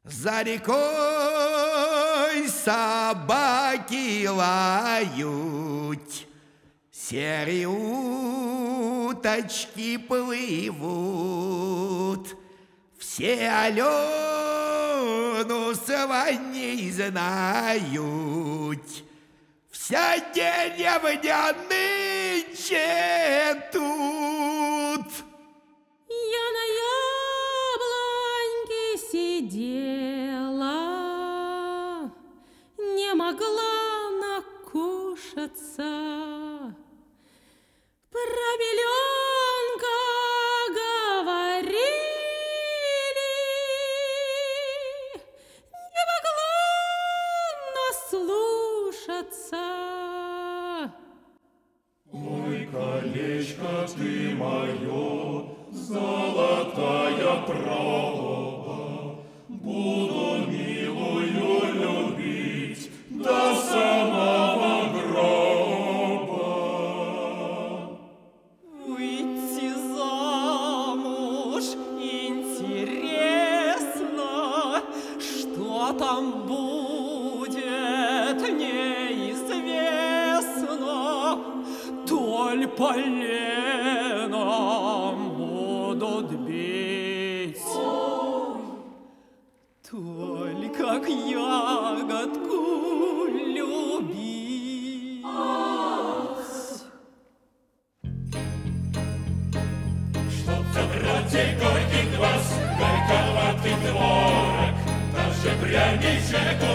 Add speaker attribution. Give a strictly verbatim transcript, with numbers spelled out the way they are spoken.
Speaker 1: За рекой собаки лают, серые уточки плывут. Все Алену с Ваней знают, вся деревня нынче тут.
Speaker 2: Я на яблоньке сидела, не могла накушаться. Про беленка говорили, не могла наслушаться.
Speaker 3: Ой, колечко ты мое, золотая проба, буду милую любить до самого гроба.
Speaker 4: Выйти замуж интересно, что там будет, неизвестно. Толь поленом будут бить, толь как ягодку любить.
Speaker 3: Чтоб забрать горький квас, горьковатый творог, даже пряничек